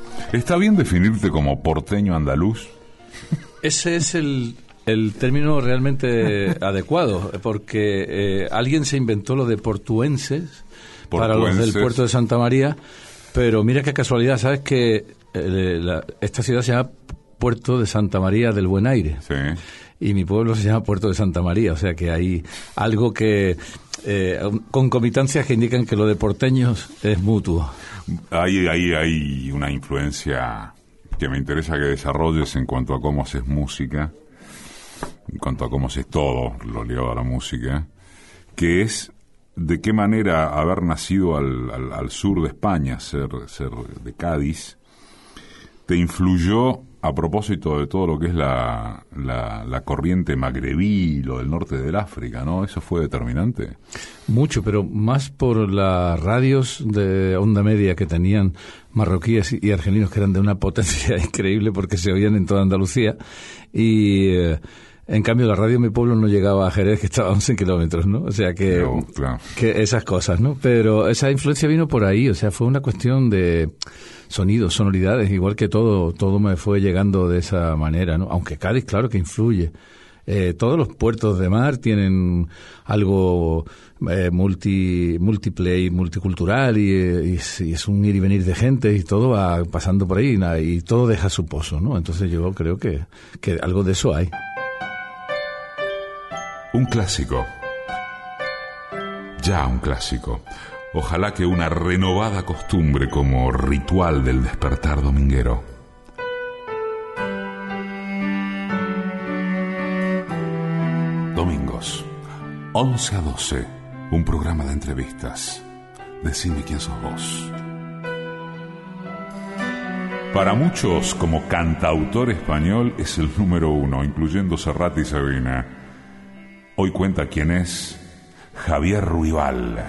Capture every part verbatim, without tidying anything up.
¿Está bien definirte como porteño andaluz? Ese es el, el término realmente adecuado, porque eh, alguien se inventó lo de portuenses, portuenses para los del puerto de Santa María, pero mira qué casualidad, ¿sabes que eh, la, esta ciudad se llama Puerto de Santa María del Buen Aire? Sí. Y mi pueblo se llama Puerto de Santa María, o sea que hay algo que, eh, concomitancias que indican que lo de porteños es mutuo. Hay, hay, hay una influencia que me interesa que desarrolles en cuanto a cómo haces música, en cuanto a cómo haces todo lo ligado a la música, que es de qué manera haber nacido al, al, al sur de España, ser, ser de Cádiz, te influyó a propósito de todo lo que es la, la, la corriente magrebí, lo del norte del África, ¿no? ¿Eso fue determinante? Mucho, pero más por las radios de onda media que tenían marroquíes y argelinos, que eran de una potencia increíble porque se oían en toda Andalucía. Y eh, en cambio la radio de mi pueblo no llegaba a Jerez, que estaba a once kilómetros, ¿no? O sea que, no, claro. que esas cosas, ¿no? Pero esa influencia vino por ahí, o sea, fue una cuestión de sonidos, sonoridades, igual que todo, todo me fue llegando de esa manera, ¿no? Aunque Cádiz, claro que influye. Eh, todos los puertos de mar tienen algo eh, multi, multiplay, multicultural y, y, es, y es un ir y venir de gente y todo va pasando por ahí y, nada, y todo deja su pozo, ¿no? Entonces yo creo que, que algo de eso hay. Un clásico. Ya un clásico. Ojalá que una renovada costumbre como ritual del despertar dominguero. Domingos, once a doce, un programa de entrevistas. Decime quién sos vos. Para muchos, como cantautor español, es el número uno, incluyendo Serrat y Sabina. Hoy cuenta quién es Javier Ruibal.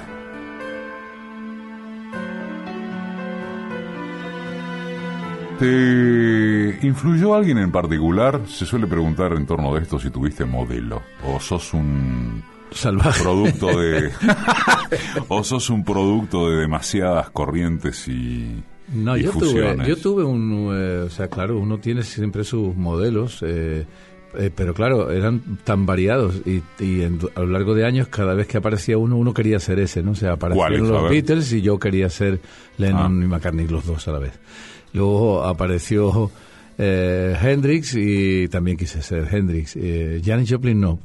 ¿Te influyó alguien en particular? Se suele preguntar en torno de esto si tuviste modelo o sos un salvaje producto de o sos un producto de demasiadas corrientes y no, y yo fusiones. tuve, yo tuve un, eh, o sea, claro, uno tiene siempre sus modelos, eh, eh, pero claro, eran tan variados y, y en, a lo largo de años cada vez que aparecía uno, uno quería ser ese, ¿no? O sea, aparecieron los Beatles y yo quería ser Lennon ah. y McCartney, los dos a la vez. Luego apareció eh, Hendrix y también quise ser Hendrix. Eh, Janis Joplin no.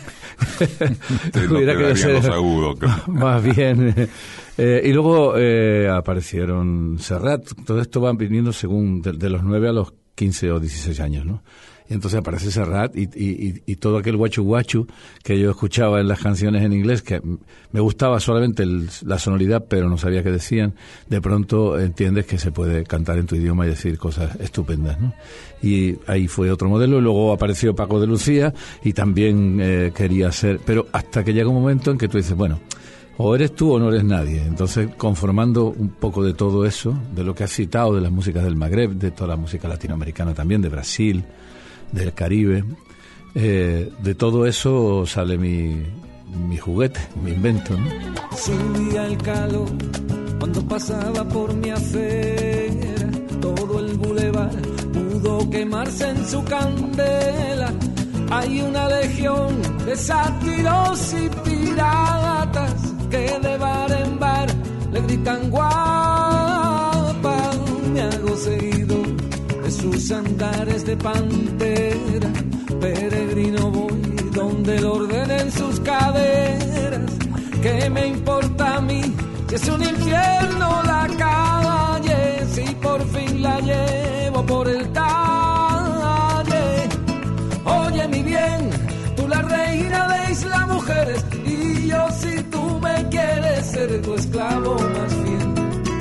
Te hubiera querido ser los agudos, más bien. Eh, y luego eh, aparecieron Serrat. Todo esto va viniendo según de, de los nueve a los quince o dieciséis años, ¿no? Y entonces aparece Serrat y, y, y todo aquel guachu guachu que yo escuchaba en las canciones en inglés, que me gustaba solamente el, la sonoridad, pero no sabía qué decían. De pronto entiendes que se puede cantar en tu idioma y decir cosas estupendas, ¿no? Y ahí fue otro modelo. Y luego apareció Paco de Lucía y también eh, quería ser... Pero hasta que llega un momento en que tú dices, bueno, o eres tú o no eres nadie. Entonces, conformando un poco de todo eso, de lo que has citado, de las músicas del Magreb, de toda la música latinoamericana también, de Brasil, del Caribe, eh, de todo eso sale mi, mi juguete, mi invento, ¿no? Subía el calor cuando pasaba por mi acera, todo el bulevar pudo quemarse en su candela. Hay una legión de sátiros y piratas que de bar en bar le gritan guapa. Me hago seguido de sus andares de pantera, peregrino voy donde lo ordenen sus caderas. ¿Qué me importa a mí si es un infierno la calle? Si por fin la llevo por el talle. Oye mi bien, tú la reina de Isla Mujeres, y yo si tú me quieres ser tu esclavo más fiel.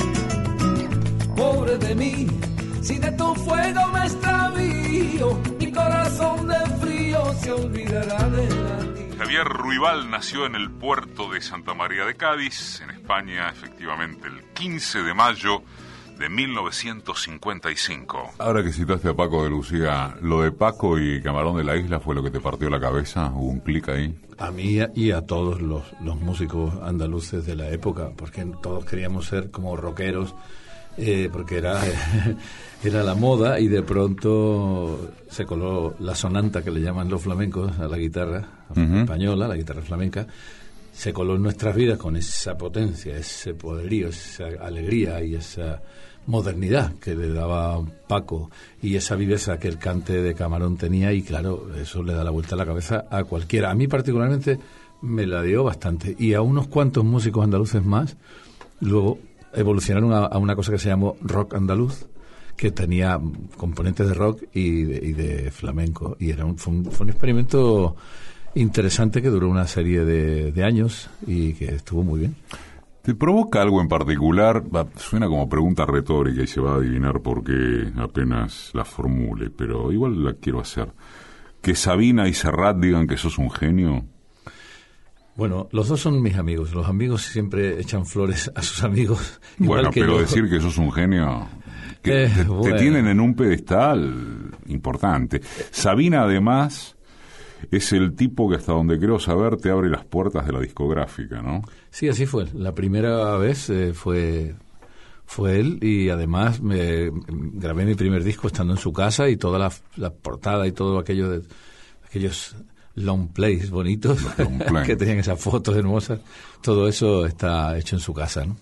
Pobre de mí, si de tu fuego me extravío, mi corazón de frío se olvidará de latir. Javier Ruibal nació en el puerto de Santa María de Cádiz, en España, efectivamente, el quince de mayo de mil novecientos cincuenta y cinco. Ahora que citaste a Paco de Lucía, ¿lo de Paco y Camarón de la Isla fue lo que te partió la cabeza? ¿Hubo un clic ahí? A mí y a todos los, los músicos andaluces de la época, porque todos queríamos ser como rockeros, eh, porque era, era la moda, y de pronto se coló la sonanta, que le llaman los flamencos a la guitarra uh-huh. española, la guitarra flamenca, se coló en nuestras vidas con esa potencia, ese poderío, esa alegría y esa modernidad que le daba Paco, y esa viveza que el cante de Camarón tenía, y claro, eso le da la vuelta a la cabeza a cualquiera. A mí particularmente me la dio bastante, y a unos cuantos músicos andaluces más. Luego evolucionaron a, a una cosa que se llamó rock andaluz, que tenía componentes de rock y de, y de flamenco, y era un, fue, un, fue un experimento interesante que duró una serie de, de años y que estuvo muy bien. ¿Te provoca algo en particular? Suena como pregunta retórica y se va a adivinar por qué apenas la formule, pero igual la quiero hacer. ¿Que Sabina y Serrat digan que sos un genio? Bueno, los dos son mis amigos. Los amigos siempre echan flores a sus amigos. Bueno, que pero yo. Decir que sos un genio, que eh, te, bueno. te tienen en un pedestal importante. Sabina, además, es el tipo que, hasta donde creo saber, te abre las puertas de la discográfica, ¿no? Sí, así fue. La primera vez eh, fue fue él, y además me grabé mi primer disco estando en su casa, y toda la, la portada y todo aquello de aquellos long plays bonitos long play. que tenían esas fotos hermosas, todo eso está hecho en su casa, ¿no?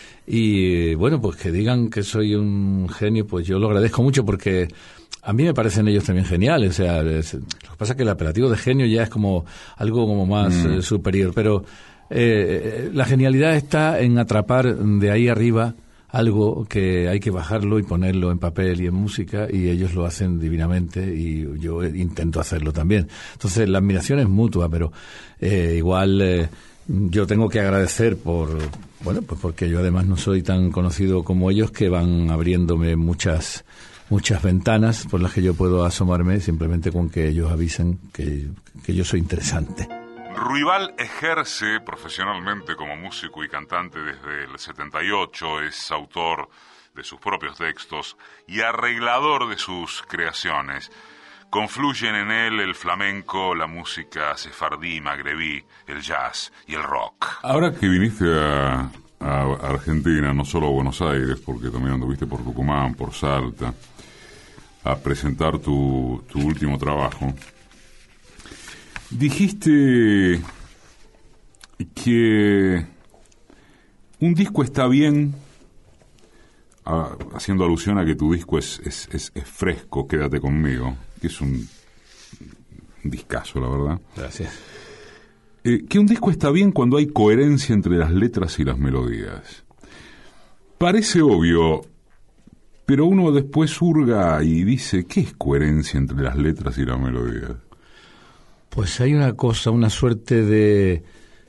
Y bueno, pues que digan que soy un genio, pues yo lo agradezco mucho, porque a mí me parecen ellos también geniales. O sea, es, lo que pasa es que el apelativo de genio ya es como algo como más mm. eh, superior, pero eh, la genialidad está en atrapar de ahí arriba algo que hay que bajarlo y ponerlo en papel y en música, y ellos lo hacen divinamente, y yo intento hacerlo también. Entonces la admiración es mutua, pero eh, igual eh, yo tengo que agradecer por, bueno, pues porque yo además no soy tan conocido como ellos, que van abriéndome muchas muchas ventanas por las que yo puedo asomarme, simplemente con que ellos avisen que, que yo soy interesante. Ruibal ejerce profesionalmente como músico y cantante desde el setenta y ocho, es autor de sus propios textos y arreglador de sus creaciones. Confluyen en él el flamenco, la música sefardí, magrebí, el jazz y el rock. Ahora que viniste a, a Argentina, no solo a Buenos Aires, porque también anduviste por Tucumán, por Salta, a presentar tu, tu último trabajo, dijiste que un disco está bien, a, haciendo alusión a que tu disco es, es, es, es fresco, Quédate conmigo, que es un, un discazo, la verdad. Gracias. Eh, que un disco está bien cuando hay coherencia entre las letras y las melodías. Parece obvio, pero uno después hurga y dice, ¿qué es coherencia entre las letras y las melodías? Pues hay una cosa, una suerte de,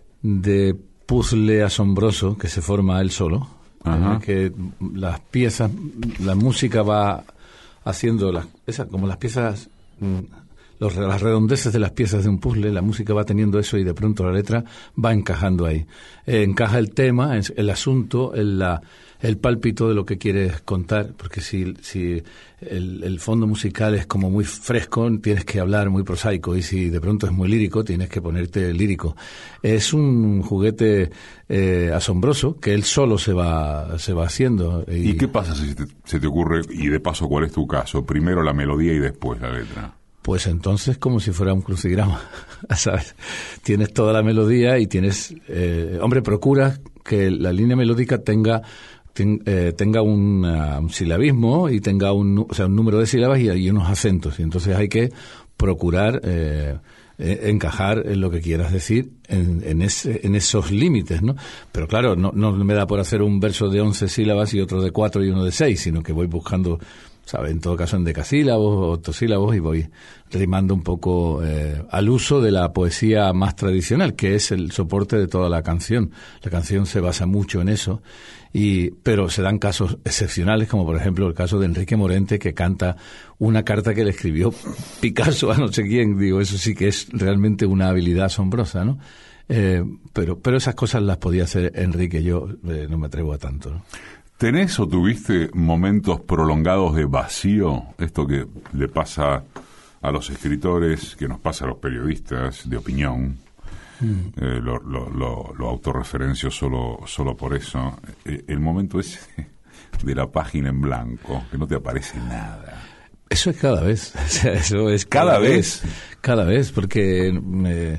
de puzzle asombroso que se forma él solo, en que las piezas, la música va haciendo las, esa, como las piezas, los, las redondeces de las piezas de un puzzle, la música va teniendo eso, y de pronto la letra va encajando ahí. Eh, encaja el tema, el asunto, el, la, el pálpito de lo que quieres contar, porque si, si el, el fondo musical es como muy fresco, tienes que hablar muy prosaico, y si de pronto es muy lírico, tienes que ponerte lírico. Es un juguete eh, asombroso que él solo se va se va haciendo. ¿Y, ¿Y qué pasa si te, se te ocurre, y de paso cuál es tu caso, primero la melodía y después la letra? Pues entonces como si fuera un crucigrama, ¿sabes? Tienes toda la melodía y tienes... Eh, hombre, procura que la línea melódica tenga... Ten, eh, tenga un, uh, un silabismo y tenga un, o sea, un número de sílabas y, y unos acentos, y entonces hay que procurar eh, eh, encajar en lo que quieras decir en, en, ese, en esos límites, ¿no? Pero claro, no, no me da por hacer un verso de once sílabas y otro de cuatro y uno de seis, sino que voy buscando, ¿sabes? En todo caso en decasílabos o octosílabos, y voy rimando un poco eh, al uso de la poesía más tradicional, que es el soporte de toda la canción. La canción se basa mucho en eso. Y, pero se dan casos excepcionales, como por ejemplo el caso de Enrique Morente, que canta una carta que le escribió Picasso a no sé quién. Digo, eso sí que es realmente una habilidad asombrosa, ¿no? Eh, pero, pero esas cosas las podía hacer Enrique, yo eh, no me atrevo a tanto, ¿no? ¿Tenés o tuviste momentos prolongados de vacío? Esto que le pasa a los escritores, que nos pasa a los periodistas de opinión. Mm. Eh, lo, lo, lo, lo autorreferencio solo, solo por eso. Eh, el momento ese de la página en blanco, que no te aparece nada. Eso es cada vez, o sea, eso es cada, ¿Cada vez, vez? cada vez, porque eh,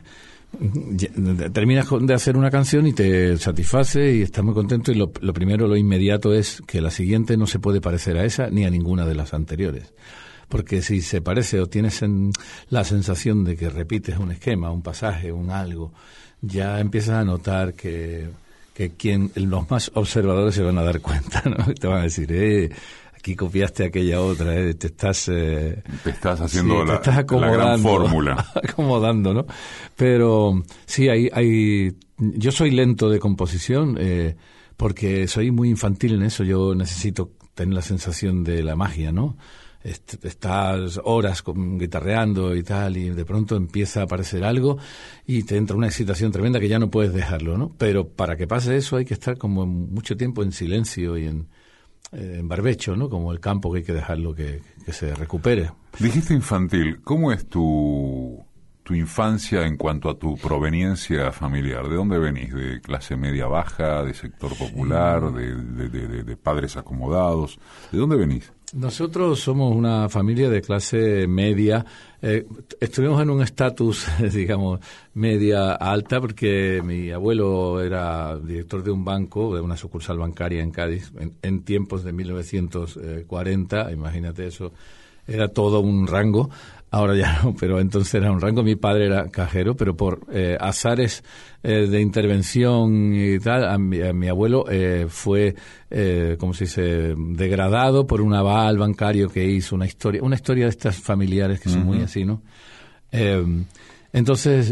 ya- terminas de hacer una canción y te satisface y estás muy contento, y lo, lo primero, lo inmediato es que la siguiente no se puede parecer a esa ni a ninguna de las anteriores. Porque si se parece o tienes en la sensación de que repites un esquema, un pasaje, un algo, ya empiezas a notar que, que quien, los más observadores se van a dar cuenta, ¿no? Te van a decir, eh, aquí copiaste aquella otra, eh, te estás... Eh, Te estás haciendo sí, la, te estás acomodando, la gran fórmula. acomodando, ¿no? Pero sí, hay, hay, yo soy lento de composición, eh, porque soy muy infantil en eso. Yo necesito tener la sensación de la magia, ¿no? Est- Estás horas con, guitarreando y tal, y de pronto empieza a aparecer algo y te entra una excitación tremenda que ya no puedes dejarlo, ¿no? Pero para que pase eso hay que estar como mucho tiempo en silencio y en, eh, en barbecho, ¿no? Como el campo, que hay que dejarlo que, que se recupere. Dijiste infantil, ¿cómo es tu, tu infancia en cuanto a tu proveniencia familiar? ¿De dónde venís? ¿De clase media baja, de sector popular, de, de, de, de, de padres acomodados? ¿De dónde venís? Nosotros somos una familia de clase media. Eh, estuvimos en un estatus, digamos, media alta, porque mi abuelo era director de un banco, de una sucursal bancaria en Cádiz, en, en tiempos de mil novecientos cuarenta. Imagínate eso, era todo un rango. Ahora ya no, pero entonces era un rango. Mi padre era cajero, pero por eh, azares eh, de intervención y tal, a mi, a mi abuelo eh, fue, eh, ¿cómo se dice?, degradado por un aval bancario que hizo, una historia, una historia de estas familiares que son uh-huh. muy así, ¿no? Eh, entonces,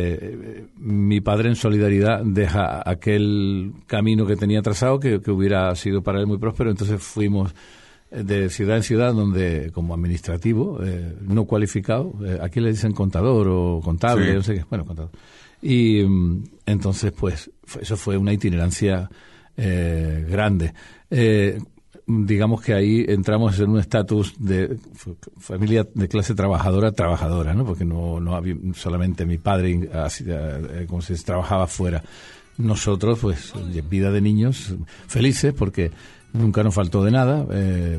eh, mi padre, en solidaridad, deja aquel camino que tenía trazado, que, que hubiera sido para él muy próspero. Entonces fuimos de ciudad en ciudad, donde como administrativo, eh, no cualificado, eh, aquí le dicen contador o contable, sí. no sé qué, bueno, contador. Y um, entonces, pues, eso fue una itinerancia eh, grande. Eh, digamos que ahí entramos en un estatus de familia de clase trabajadora, trabajadora, ¿no? Porque no, no había solamente mi padre, así, eh, como si trabajaba fuera. Nosotros, pues, vida de niños felices, porque nunca nos faltó de nada, eh,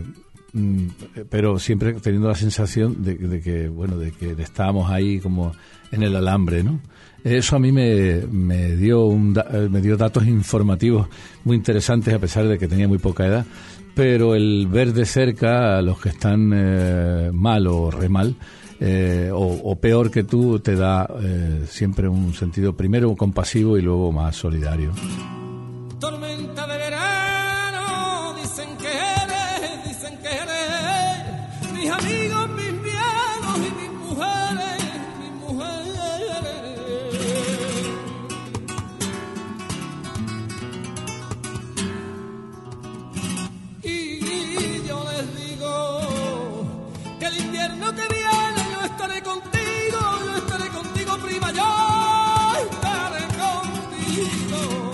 pero siempre teniendo la sensación de, de que, bueno, de que estábamos ahí como en el alambre, ¿no? Eso a mí me, me dio un, me dio datos informativos muy interesantes, a pesar de que tenía muy poca edad. Pero el ver de cerca a los que están eh, mal o re mal, eh, o, o peor que tú, te da eh, siempre un sentido primero compasivo y luego más solidario. Tormenta de verano, dicen que eres, dicen que eres mis amigos, mis miedos y mis mujeres, mis mujeres. Y yo les digo que el invierno que viene yo estaré contigo, yo estaré contigo, prima, yo estaré contigo.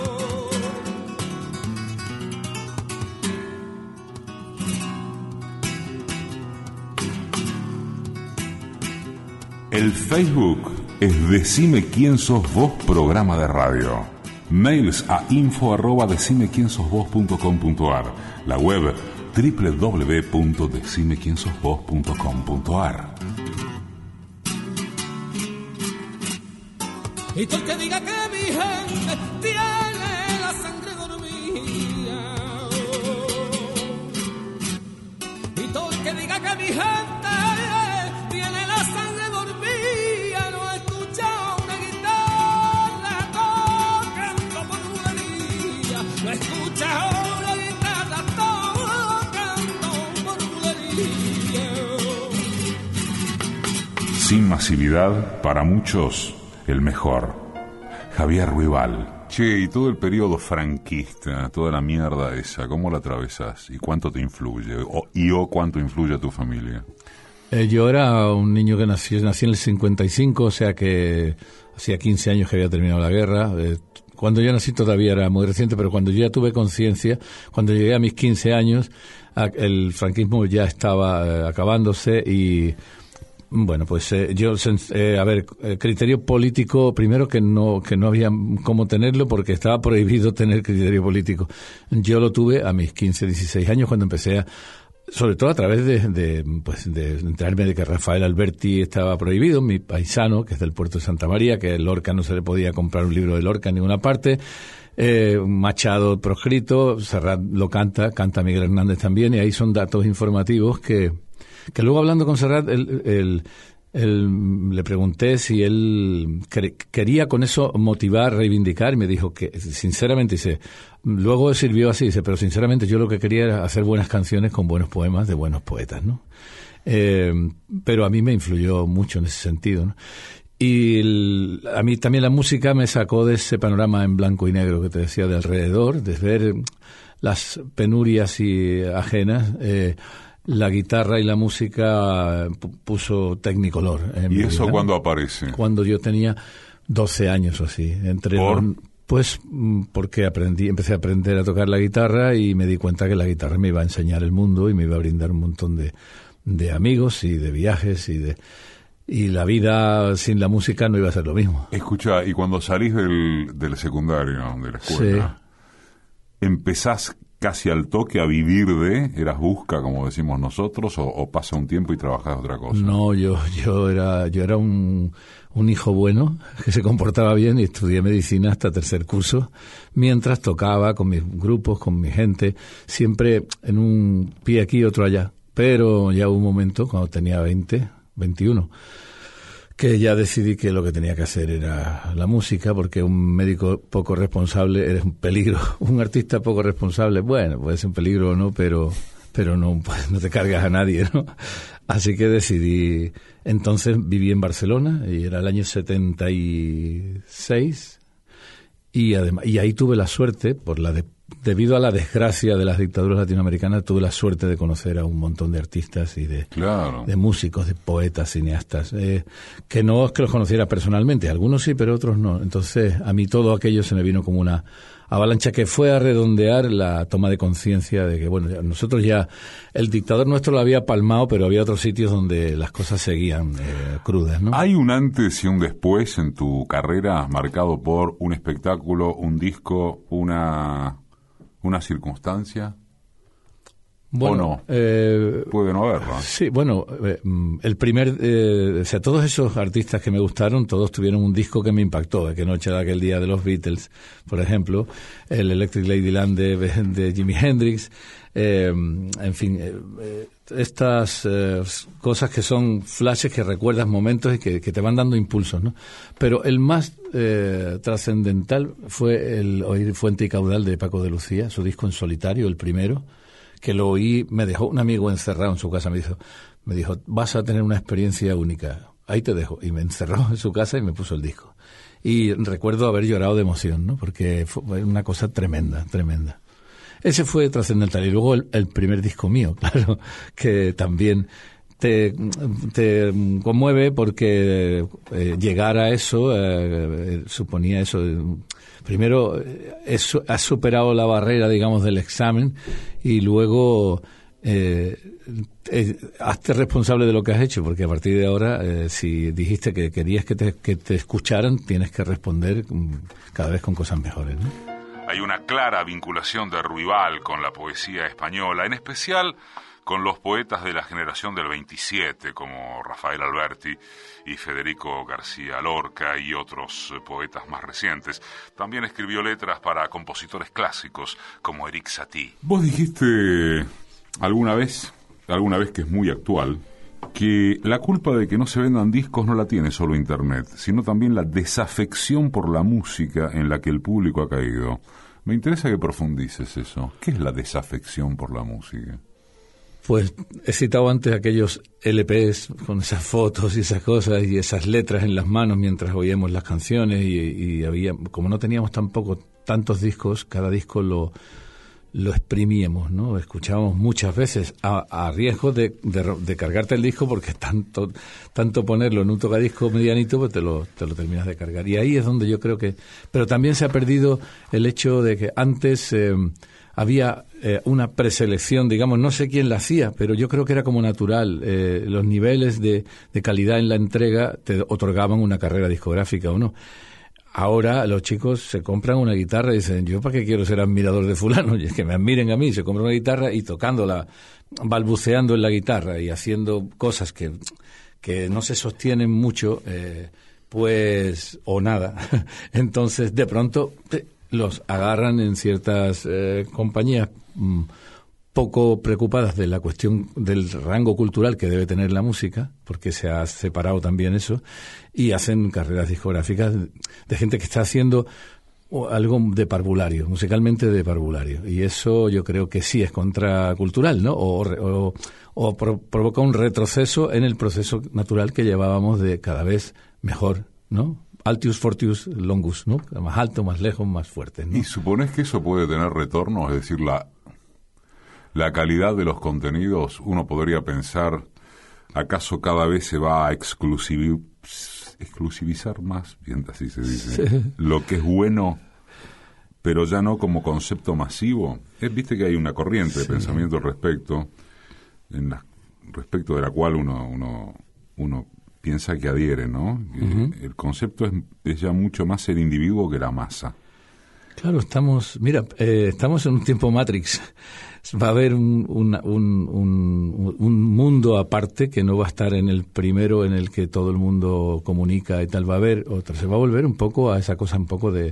El Facebook es Decime Quién Sos Vos, programa de radio. Mails a info arroba decime quién sos vos punto com punto ar. La web doble u doble u doble u punto decime quién sos vos punto com punto ar. Y todo el que diga que mi gente tiene la sangre dormida, y todo el que diga que mi gente tiene la sangre dormida, no escucha una guitarra tocando por bulería, no escucha una guitarra tocando por bulería. Sin masividad, para muchos, el mejor. Javier Ruibal. Che, y todo el periodo franquista, toda la mierda esa, ¿cómo la atravesás? ¿Y cuánto te influye? O, ¿Y o cuánto influye a tu familia? Eh, yo era un niño que nací, nací en el cincuenta y cinco, o sea que hacía quince años que había terminado la guerra. Eh, cuando yo nací todavía era muy reciente, pero cuando yo ya tuve conciencia, cuando llegué a mis quince años, a, el franquismo ya estaba eh, acabándose, y Bueno, pues eh, yo, eh, a ver, eh, criterio político, primero que no que no había cómo tenerlo porque estaba prohibido tener criterio político. Yo lo tuve a mis quince, dieciséis años cuando empecé a, sobre todo a través de, de pues de enterarme de que Rafael Alberti estaba prohibido, mi paisano, que es del puerto de Santa María, que Lorca no se le podía comprar un libro de Lorca en ninguna parte. Eh, Machado proscrito, Serrat lo canta, canta Miguel Hernández también, y ahí son datos informativos que, que luego hablando con Serrat, él, él, él, le pregunté si él cre- quería con eso motivar, reivindicar, y me dijo que, sinceramente, dice, luego sirvió así, dice, pero sinceramente yo lo que quería era hacer buenas canciones con buenos poemas de buenos poetas, ¿no? Eh, pero a mí me influyó mucho en ese sentido, ¿no? Y el, a mí también la música me sacó de ese panorama en blanco y negro que te decía de alrededor, de ver las penurias y ajenas. Eh, la guitarra y la música puso Technicolor. En ¿Y mi eso vida, cuándo aparece? Cuando yo tenía doce años o así. Entre ¿Por? los, pues porque aprendí, empecé a aprender a tocar la guitarra y me di cuenta que la guitarra me iba a enseñar el mundo y me iba a brindar un montón de, de amigos y de viajes y de... Y la vida sin la música no iba a ser lo mismo. Escucha, y cuando salís del, del secundario, de la escuela, sí. ¿empezás casi al toque a vivir de, eras busca, como decimos nosotros, o, o pasa un tiempo y trabajás otra cosa? No, yo yo era yo era un, un hijo bueno, que se comportaba bien y estudié medicina hasta tercer curso, mientras tocaba con mis grupos, con mi gente, siempre en un pie aquí, otro allá. Pero ya hubo un momento, cuando tenía veinte, veintiuno, que ya decidí que lo que tenía que hacer era la música, porque un médico poco responsable es un peligro. Un artista poco responsable, bueno, puede ser un peligro o no, pero pero no, pues, no te cargas a nadie, ¿no? Así que decidí, entonces viví en Barcelona, y era el año setenta y seis, y, además, y ahí tuve la suerte, por la de, debido a la desgracia de las dictaduras latinoamericanas, tuve la suerte de conocer a un montón de artistas y de, claro. de músicos, de poetas, cineastas, eh, que no es que los conociera personalmente, algunos sí, pero otros no. Entonces, a mí todo aquello se me vino como una avalancha que fue a redondear la toma de conciencia de que, bueno, ya, nosotros ya, el dictador nuestro lo había palmado, pero había otros sitios donde las cosas seguían eh, crudas, ¿no? ¿Hay un antes y un después en tu carrera marcado por un espectáculo, un disco, una... ¿una circunstancia? Bueno, ¿O no? Eh, Puede no haberlo. Sí, bueno, eh, el primer... Eh, o sea, todos esos artistas que me gustaron, todos tuvieron un disco que me impactó. Que noche de aquel día de los Beatles, por ejemplo, el Electric Ladyland de, de Jimi Hendrix, eh, en fin, eh, estas eh, cosas que son flashes que recuerdas momentos y que, que te van dando impulsos, ¿no? Pero el más eh, trascendental fue el oír Fuente y Caudal de Paco de Lucía, su disco en solitario, el primero, que lo oí, me dejó un amigo encerrado en su casa, me dijo, me dijo, vas a tener una experiencia única, ahí te dejo, y me encerró en su casa y me puso el disco. Y recuerdo haber llorado de emoción, ¿no? Porque fue una cosa tremenda, tremenda. Ese fue trascendental. Y luego el, el primer disco mío, claro, que también te, te conmueve porque eh, llegar a eso eh, suponía eso. Primero, eso, has superado la barrera, digamos, del examen, y luego eh, eh, hazte responsable de lo que has hecho, porque a partir de ahora, eh, si dijiste que querías que te, que te escucharan, tienes que responder cada vez con cosas mejores, ¿no? Hay una clara vinculación de Ruibal con la poesía española, en especial con los poetas de la generación del veintisiete, como Rafael Alberti y Federico García Lorca y otros poetas más recientes. También escribió letras para compositores clásicos como Erik Satie. Vos dijiste alguna vez, alguna vez que es muy actual, que la culpa de que no se vendan discos no la tiene solo Internet, sino también la desafección por la música en la que el público ha caído. Me interesa que profundices eso. ¿Qué es la desafección por la música? Pues he citado antes aquellos L Pes con esas fotos y esas cosas y esas letras en las manos mientras oíamos las canciones y, y había, como no teníamos tampoco tantos discos, cada disco lo lo exprimíamos, ¿no? Escuchábamos muchas veces a, a riesgo de, de, de cargarte el disco, porque tanto tanto ponerlo en un tocadisco medianito, pues te lo, te lo terminas de cargar. Y ahí es donde yo creo que... Pero también se ha perdido el hecho de que antes eh, había eh, una preselección, digamos, no sé quién la hacía, pero yo creo que era como natural. Eh, los niveles de, de calidad en la entrega te otorgaban una carrera discográfica o no. Ahora los chicos se compran una guitarra y dicen, ¿yo para qué quiero ser admirador de fulano? Y es que me admiren a mí, se compran una guitarra y tocándola, balbuceando en la guitarra y haciendo cosas que, que no se sostienen mucho, eh, pues, o nada. Entonces, de pronto, los agarran en ciertas eh, compañías mmm, poco preocupadas de la cuestión del rango cultural que debe tener la música, porque se ha separado también eso, y hacen carreras discográficas de gente que está haciendo algo de parvulario, musicalmente de parvulario, y eso yo creo que sí es contracultural, ¿no? O, o, o pro, provoca un retroceso en el proceso natural que llevábamos de cada vez mejor, ¿no? Altius, fortius, longus, ¿no? Más alto, más lejos, más fuerte, ¿no? ¿Y supones que eso puede tener retorno? Es decir, la, la calidad de los contenidos, uno podría pensar, ¿acaso cada vez se va a exclusivi- exclusivizar más? Bien, así se dice. Sí. Lo que es bueno, pero ya no como concepto masivo. Es, viste que hay una corriente de sí. pensamiento al respecto, en la, respecto de la cual uno, uno, uno piensa que adhiere, ¿no? Uh-huh. El concepto es, es ya mucho más el individuo que la masa. Claro, estamos, mira, eh, estamos en un tiempo Matrix. Va a haber un, una, un, un, un mundo aparte que no va a estar en el primero en el que todo el mundo comunica y tal. Va a haber otra. Se va a volver un poco a esa cosa un poco de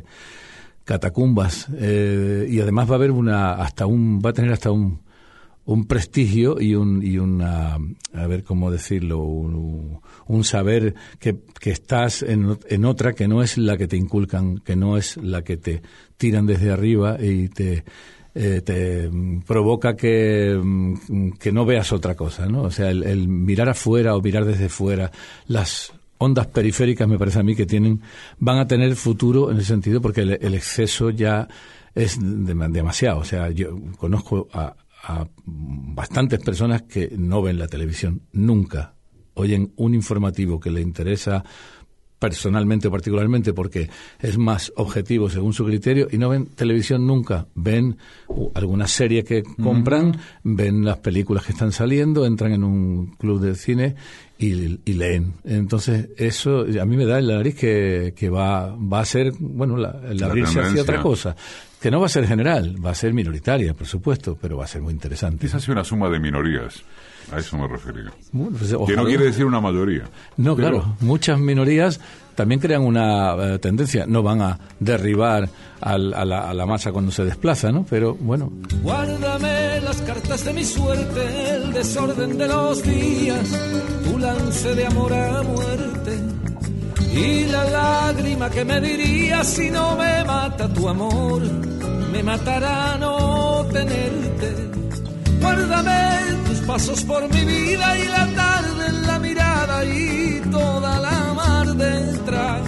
catacumbas. Eh, y además va a haber una, hasta un, va a tener hasta un, un prestigio y un, y una, a ver cómo decirlo, un, un saber que, que estás en, en otra que no es la que te inculcan, que no es la que te tiran desde arriba y te, eh, te provoca que, que no veas otra cosa, ¿no? O sea, el, el mirar afuera o mirar desde fuera, las ondas periféricas me parece a mí que tienen, van a tener futuro en ese sentido porque el, el exceso ya es de, demasiado. O sea, yo conozco a, a bastantes personas que no ven la televisión nunca, oyen un informativo que le interesa personalmente o particularmente porque es más objetivo según su criterio y no ven televisión nunca, ven uh, alguna serie que compran, mm. ven las películas que están saliendo, entran en un club de cine y, y leen. Entonces eso a mí me da en la nariz que, que va, va a ser, bueno, la, el la abrirse hacia otra cosa, que no va a ser general, va a ser minoritaria, por supuesto, pero va a ser muy interesante. Quizás sea una suma de minorías. A eso me refería. Bueno, pues, que no quiere decir una mayoría. No, pero... claro. Muchas minorías también crean una uh, tendencia. No van a derribar al, a, la, a la masa cuando se desplaza, ¿no? Pero, bueno. Guárdame las cartas de mi suerte, el desorden de los días, tu lance de amor a muerte y la lágrima que me diría si no me mata tu amor, me matará no tenerte. Guárdame tus pasos por mi vida y la tarde en la mirada y toda la mar detrás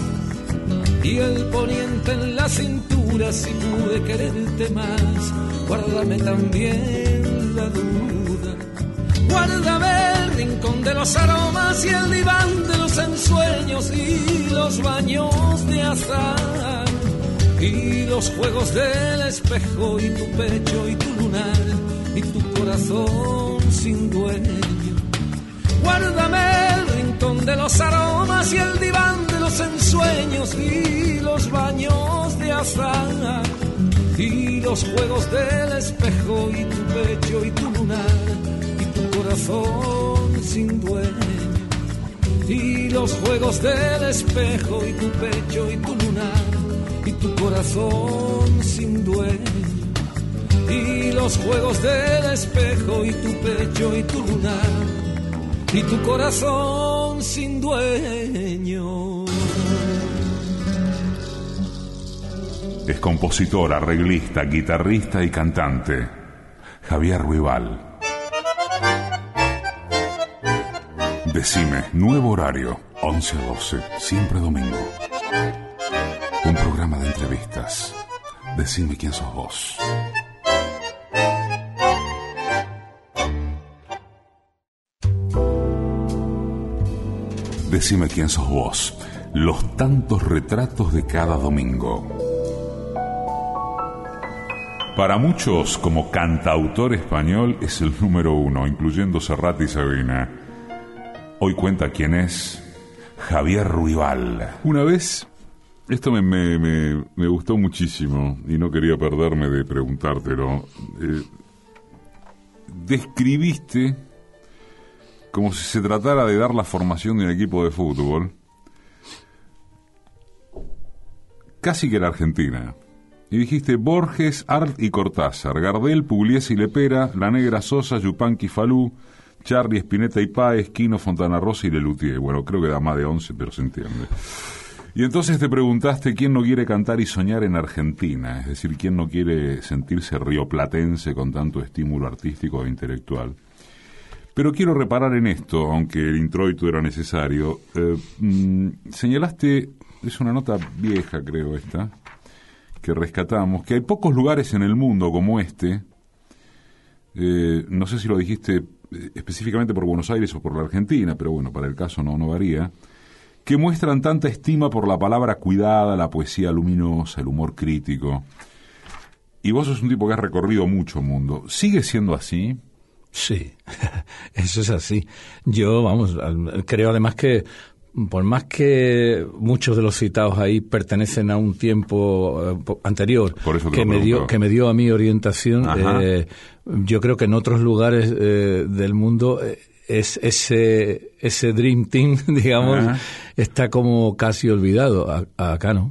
y el poniente en la cintura si pude quererte más. Guárdame también la duda. Guárdame el rincón de los aromas y el diván de los ensueños y los baños de azahar y los juegos del espejo y tu pecho y tu lunar y tu corazón sin dueño. Guárdame el rincón de los aromas y el diván de los ensueños y los baños de azahar y los juegos del espejo y tu pecho y tu lunar y tu corazón sin dueño y los juegos del espejo y tu pecho y tu lunar y tu corazón sin dueño y los juegos del espejo y tu pecho y tu lunar y tu corazón sin dueño. Es compositor, arreglista, guitarrista y cantante Javier Ruibal. Decime, nuevo horario, once a doce, siempre domingo. Un programa de entrevistas. Decime quién sos vos. Decime quién sos vos. Los tantos retratos de cada domingo. Para muchos, como cantautor español, es el número uno, incluyendo Serrat y Sabina. Hoy cuenta quién es Javier Ruibal. Una vez, esto me, me, me, me gustó muchísimo y no quería perderme de preguntártelo. Eh, describiste, como si se tratara de dar la formación de un equipo de fútbol, casi que la Argentina. Y dijiste Borges, Art y Cortázar, Gardel, Pugliese y Lepera, La Negra Sosa, Yupanqui Falú, Charlie, Spinetta y Páez, Quino, Fontana Rosa y Lelutier. Bueno, creo que da más de once, pero se entiende. Y entonces te preguntaste quién no quiere cantar y soñar en Argentina, es decir, quién no quiere sentirse rioplatense con tanto estímulo artístico e intelectual. Pero quiero reparar en esto, aunque el introito era necesario. Eh, mmm, señalaste, es una nota vieja creo esta, que rescatamos, que hay pocos lugares en el mundo como este, eh, no sé si lo dijiste específicamente por Buenos Aires o por la Argentina, pero bueno, para el caso no, no varía, que muestran tanta estima por la palabra cuidada, la poesía luminosa, el humor crítico. Y vos sos un tipo que has recorrido mucho mundo. ¿Sigue siendo así? Sí, eso es así. Yo, vamos, creo además que por más que muchos de los citados ahí pertenecen a un tiempo eh, anterior que me dio que me dio a mí orientación, eh, yo creo que en otros lugares eh, del mundo eh, es ese ese Dream Team, digamos, Ajá. está como casi olvidado. A, a acá no.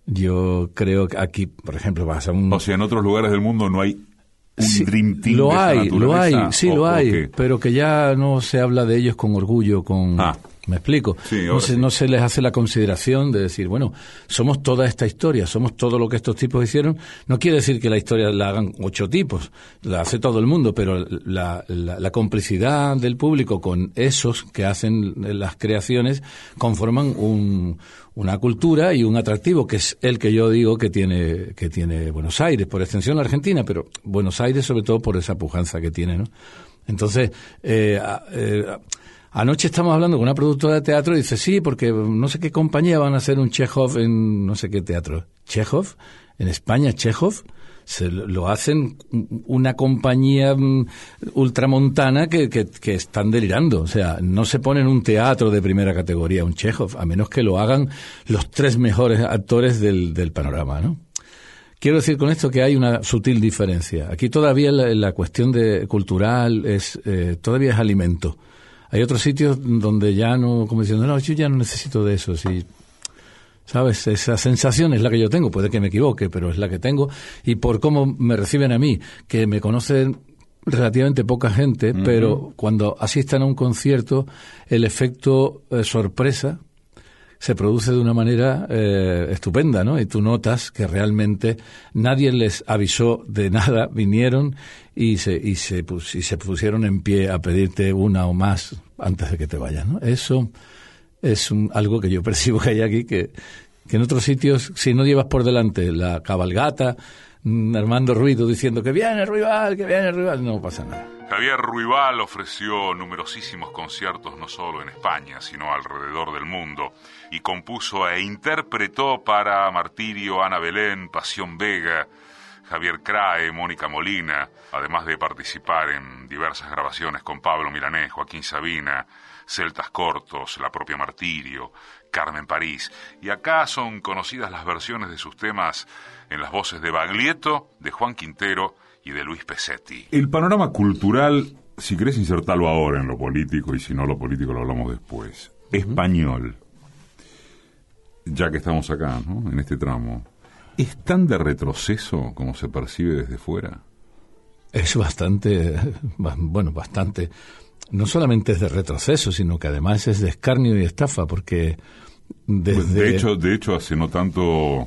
Yo creo que aquí, por ejemplo, vas a un... O sea, en otros lugares del mundo no hay un sí, Dream Team lo de esa hay, lo hay, sí o, lo hay, qué? Pero que ya no se habla de ellos con orgullo, con... Ah. ¿Me explico? Sí, no, se, sí. no se les hace la consideración de decir, bueno, somos toda esta historia, somos todo lo que estos tipos hicieron. No quiere decir que la historia la hagan ocho tipos, la hace todo el mundo, pero la, la, la complicidad del público con esos que hacen las creaciones conforman un, una cultura y un atractivo, que es el que yo digo que tiene, que tiene Buenos Aires, por extensión la Argentina, pero Buenos Aires sobre todo por esa pujanza que tiene, ¿no? Entonces, eh, eh, anoche estamos hablando con una productora de teatro y dice, sí, porque no sé qué compañía van a hacer un Chekhov en no sé qué teatro. ¿Chekhov? En España, Chekhov, se lo hacen una compañía ultramontana que, que, que están delirando. O sea, no se pone en un teatro de primera categoría un Chekhov, a menos que lo hagan los tres mejores actores del, del panorama, ¿no? Quiero decir con esto que hay una sutil diferencia. Aquí todavía la, la cuestión de cultural es eh, todavía es alimento. Hay otros sitios donde ya no, como diciendo, no, yo ya no necesito de eso. Sí, ¿sabes? Esa sensación es la que yo tengo. Puede que me equivoque, pero es la que tengo. Y por cómo me reciben a mí, que me conocen relativamente poca gente, uh-huh. pero cuando asistan a un concierto, el efecto eh, sorpresa se produce de una manera eh, estupenda, ¿no? Y tú notas que realmente nadie les avisó de nada, vinieron y se y se, pus, y se pusieron en pie a pedirte una o más antes de que te vayas, ¿no? Eso es un, algo que yo percibo que hay aquí, que, que en otros sitios, si no llevas por delante la cabalgata, armando ruido diciendo que viene Ruibal, que viene Ruibal, no pasa nada. Javier Ruibal ofreció numerosísimos conciertos no solo en España, sino alrededor del mundo, y compuso e interpretó para Martirio, Ana Belén, Pasión Vega, Javier Crae, Mónica Molina, además de participar en diversas grabaciones con Pablo Milanés, Joaquín Sabina, Celtas Cortos, la propia Martirio, Carmen París. Y acá son conocidas las versiones de sus temas en las voces de Baglietto, de Juan Quintero y de Luis Pesetti. El panorama cultural, si querés insertarlo ahora en lo político, y si no lo político lo hablamos después, uh-huh. español, ya que estamos acá, ¿no?, en este tramo, ¿es tan de retroceso como se percibe desde fuera? Es bastante, bueno, bastante, no solamente es de retroceso, sino que además es de escarnio y estafa, porque desde... Pues de hecho, de hecho, hace no tanto...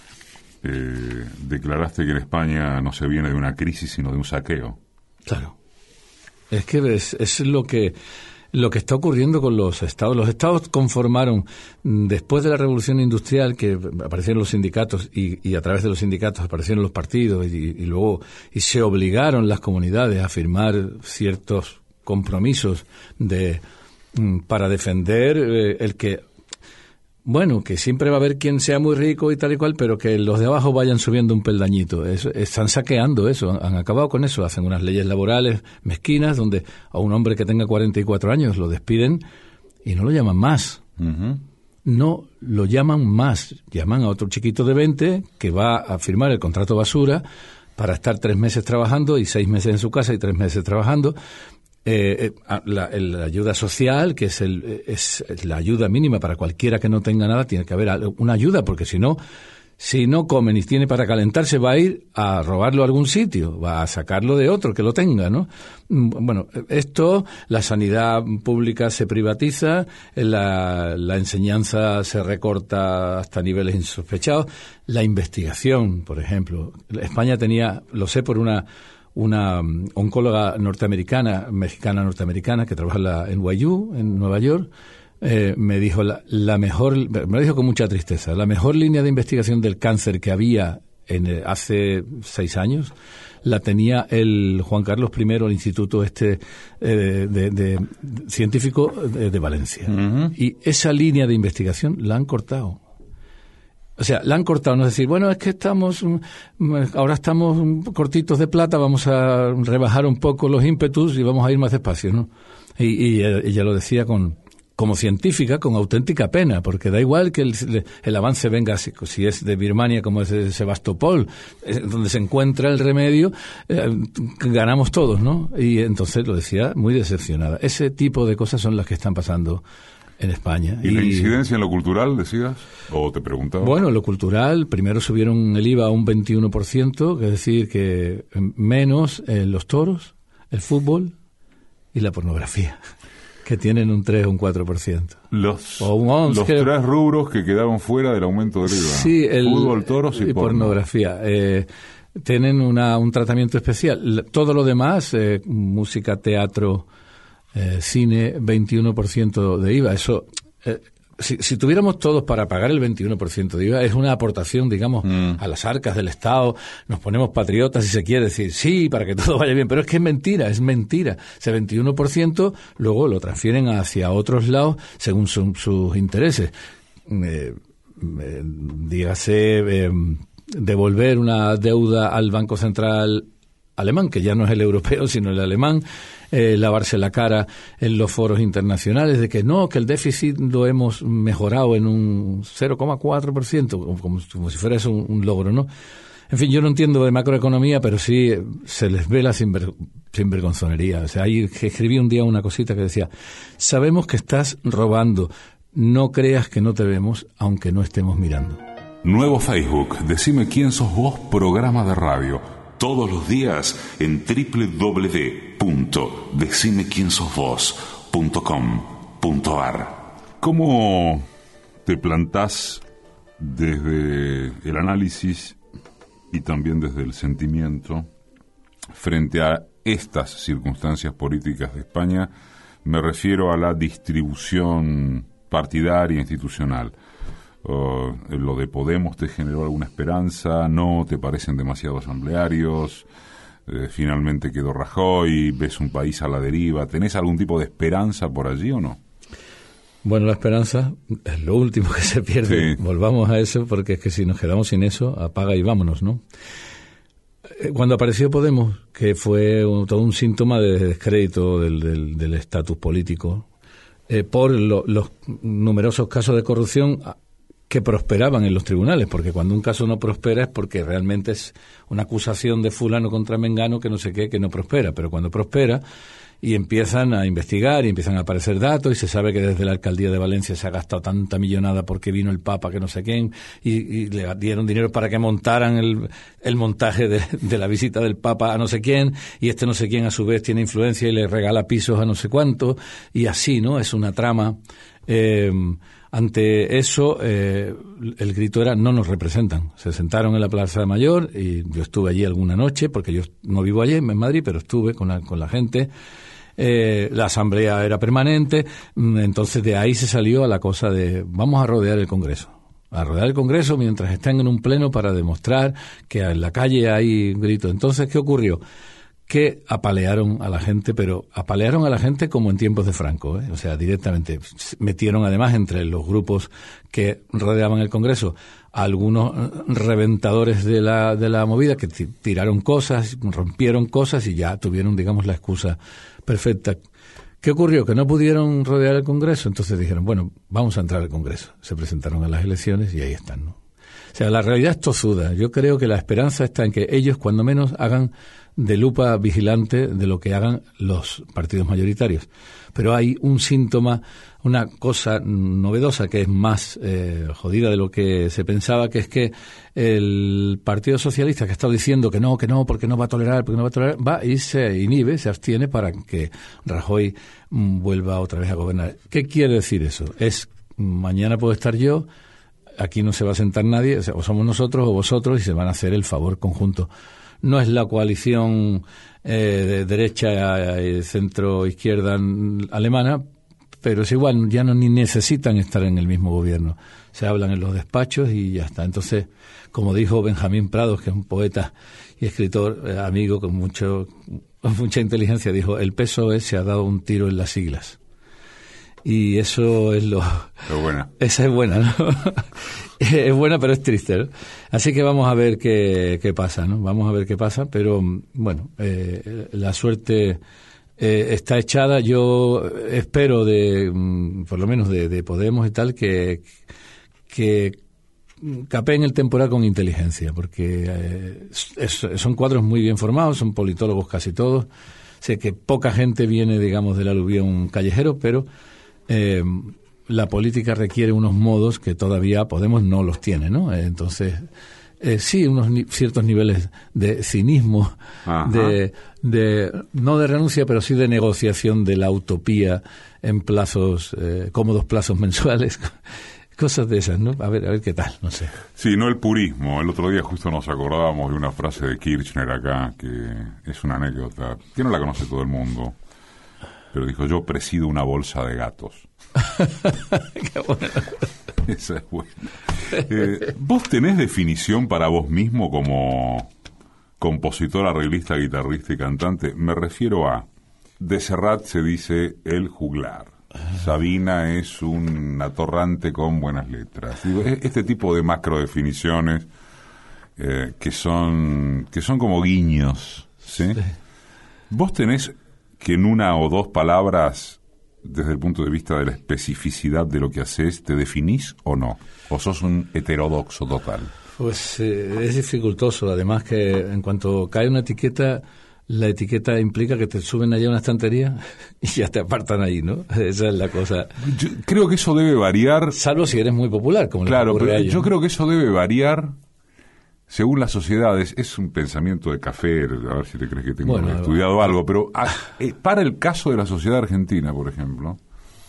Eh, declaraste que en España no se viene de una crisis sino de un saqueo. Claro, es que es, es lo que lo que está ocurriendo con los estados. Los estados conformaron después de la revolución industrial, que aparecieron los sindicatos y, y a través de los sindicatos aparecieron los partidos y, y luego y se obligaron las comunidades a firmar ciertos compromisos de para defender eh, el que bueno, que siempre va a haber quien sea muy rico y tal y cual, pero que los de abajo vayan subiendo un peldañito. Eso, están saqueando eso, han acabado con eso. Hacen unas leyes laborales mezquinas donde a un hombre que tenga cuarenta y cuatro años lo despiden y no lo llaman más. Uh-huh. No lo llaman más. Llaman a otro chiquito de veinte que va a firmar el contrato basura para estar tres meses trabajando y seis meses en su casa y tres meses trabajando. Eh, la, la ayuda social, que es, el, es la ayuda mínima para cualquiera que no tenga nada, tiene que haber una ayuda, porque si no, si no come ni tiene para calentarse, va a ir a robarlo a algún sitio, va a sacarlo de otro que lo tenga, ¿no? Bueno, esto, la sanidad pública se privatiza, la, la enseñanza se recorta hasta niveles insospechados, la investigación, por ejemplo. España tenía, lo sé por una una oncóloga norteamericana, mexicana norteamericana, que trabaja en, la, en Y U, en Nueva York, eh, me dijo la, la mejor, me lo dijo con mucha tristeza, la mejor línea de investigación del cáncer que había en, eh, hace seis años, la tenía el Juan Carlos primero, el instituto este eh, de, de, de científico de, de Valencia. Uh-huh. Y esa línea de investigación la han cortado. O sea, la han cortado, no es decir, bueno, es que estamos, ahora estamos cortitos de plata, vamos a rebajar un poco los ímpetus y vamos a ir más despacio, ¿no? Y, y ella lo decía con, como científica, con auténtica pena, porque da igual que el, el avance venga, si, si es de Birmania como es de Sebastopol, donde se encuentra el remedio, eh, ganamos todos, ¿no? Y entonces lo decía muy decepcionada. Ese tipo de cosas son las que están pasando en España. ¿Y, y la incidencia en lo cultural, decías? ¿O te preguntaba? Bueno, lo cultural, primero subieron el I V A a un veintiuno por ciento, es decir, que menos en los toros, el fútbol y la pornografía, que tienen un tres o un cuatro por ciento. Los, o un once, los que... tres rubros que quedaron fuera del aumento del I V A. Sí, el, fútbol, toros y, y porno. pornografía. Eh, tienen una, un tratamiento especial. Todo lo demás, eh, música, teatro, Eh, cine, veintiuno por ciento de I V A. Eso, eh, si, si tuviéramos todos para pagar el veintiuno por ciento de I V A, es una aportación, digamos, mm. a las arcas del Estado. Nos ponemos patriotas, si se quiere decir, sí, para que todo vaya bien. Pero es que es mentira, es mentira. Ese veintiuno por ciento luego lo transfieren hacia otros lados según su, sus intereses. Eh, eh, dígase, eh, devolver una deuda al Banco Central alemán, que ya no es el europeo, sino el alemán, eh, lavarse la cara en los foros internacionales de que no, que el déficit lo hemos mejorado en un cero coma cuatro por ciento, como, como, como si fuera eso un, un logro, ¿no? En fin, yo no entiendo de macroeconomía, pero sí se les ve la sinver, sinvergonzonería. O sea, ahí escribí un día una cosita que decía, sabemos que estás robando, no creas que no te vemos, aunque no estemos mirando. Nuevo Facebook, Decime quién sos vos, programa de radio. Todos los días en doble u doble u doble u punto decime quién sos vos punto com punto a r. ¿Cómo te plantás desde el análisis y también desde el sentimiento frente a estas circunstancias políticas de España? Me refiero a la distribución partidaria e institucional. Uh, lo de Podemos te generó alguna esperanza, no te parecen demasiado asamblearios, eh, finalmente quedó Rajoy, ves un país a la deriva, ¿tenés algún tipo de esperanza por allí o no? Bueno, la esperanza es lo último que se pierde, sí. Volvamos a eso, porque es que si nos quedamos sin eso, apaga y vámonos, ¿no? Cuando apareció Podemos, que fue un, todo un síntoma de descrédito del, del estatus político, eh, por lo, los numerosos casos de corrupción que prosperaban en los tribunales, porque cuando un caso no prospera es porque realmente es una acusación de fulano contra mengano que no sé qué, que no prospera, pero cuando prospera y empiezan a investigar y empiezan a aparecer datos y se sabe que desde la alcaldía de Valencia se ha gastado tanta millonada porque vino el Papa que no sé quién y, y le dieron dinero para que montaran el, el montaje de, de la visita del Papa a no sé quién y este no sé quién a su vez tiene influencia y le regala pisos a no sé cuánto y así, ¿no? Es una trama. Eh, Ante eso, eh, el grito era no nos representan. Se sentaron en la Plaza Mayor y yo estuve allí alguna noche, porque yo no vivo allí en Madrid, pero estuve con la, con la gente. Eh, la asamblea era permanente, entonces de ahí se salió a la cosa de vamos a rodear el Congreso. A rodear el Congreso mientras estén en un pleno para demostrar que en la calle hay grito. Entonces, ¿qué ocurrió? que apalearon a la gente, pero apalearon a la gente como en tiempos de Franco, ¿eh? O sea, directamente. Metieron además entre los grupos que rodeaban el Congreso a algunos reventadores de la, de la movida que t- tiraron cosas, rompieron cosas y ya tuvieron, digamos, la excusa perfecta. ¿Qué ocurrió? Que no pudieron rodear el Congreso, entonces dijeron, bueno, vamos a entrar al Congreso. Se presentaron a las elecciones y ahí están, ¿no? O sea, la realidad es tozuda. Yo creo que la esperanza está en que ellos, cuando menos, hagan de lupa vigilante de lo que hagan los partidos mayoritarios. Pero hay un síntoma, una cosa novedosa que es más eh, jodida de lo que se pensaba, que es que el Partido Socialista, que ha estado diciendo que no, que no, porque no va a tolerar, porque no va a tolerar, va y se inhibe, se abstiene para que Rajoy mm, vuelva otra vez a gobernar. ¿Qué quiere decir eso? Es, mañana puedo estar yo, aquí no se va a sentar nadie, o sea, o somos nosotros o vosotros, y se van a hacer el favor conjunto. No es la coalición eh, de derecha y centro-izquierda alemana, pero es igual, ya no ni necesitan estar en el mismo gobierno. Se hablan en los despachos y ya está. Entonces, como dijo Benjamín Prados, que es un poeta y escritor, eh, amigo con mucho con mucha inteligencia, dijo, el P S O E se ha dado un tiro en las siglas. Y eso es lo... Es buena. Esa es buena, ¿no? Es buena, pero es triste, ¿no? Así que vamos a ver qué, qué pasa, ¿no? Vamos a ver qué pasa, pero, bueno, eh, la suerte eh, está echada. Yo espero, de por lo menos de, de Podemos y tal, que, que capeen el temporal con inteligencia, porque eh, es, son cuadros muy bien formados, son politólogos casi todos. Sé que poca gente viene, digamos, del aluvión callejero, pero... Eh, la política requiere unos modos que todavía Podemos no los tiene, ¿no? Eh, entonces, eh, sí, unos ni- ciertos niveles de cinismo, de, de no de renuncia, pero sí de negociación de la utopía en plazos, eh, cómodos plazos mensuales, cosas de esas, ¿no? A ver, a ver qué tal, no sé. Sí, no el purismo. El otro día justo nos acordábamos de una frase de Kirchner acá, que es una anécdota, que no la conoce todo el mundo, pero dijo, yo presido una bolsa de gatos. Qué bueno. Esa es buena. Eh, ¿Vos tenés definición para vos mismo como compositor, arreglista, guitarrista y cantante? Me refiero a, de Serrat se dice el juglar. Sabina es un atorrante con buenas letras. Digo, este tipo de macro definiciones eh, que son que son como guiños, ¿sí? Sí. ¿Vos tenés que en una o dos palabras, desde el punto de vista de la especificidad de lo que haces, te definís o no? ¿O sos un heterodoxo total? Pues eh, es dificultoso, además que en cuanto cae una etiqueta, la etiqueta implica que te suben allá a una estantería y ya te apartan ahí, ¿no? Esa es la cosa. Yo creo que eso debe variar. Salvo si eres muy popular, como Claro, les ocurre pero a ellos, yo ¿no? creo que eso debe variar según las sociedades. Es un pensamiento de café, a ver si te crees que tengo Bueno, estudiado algo, pero a, eh, para el caso de la sociedad argentina, por ejemplo,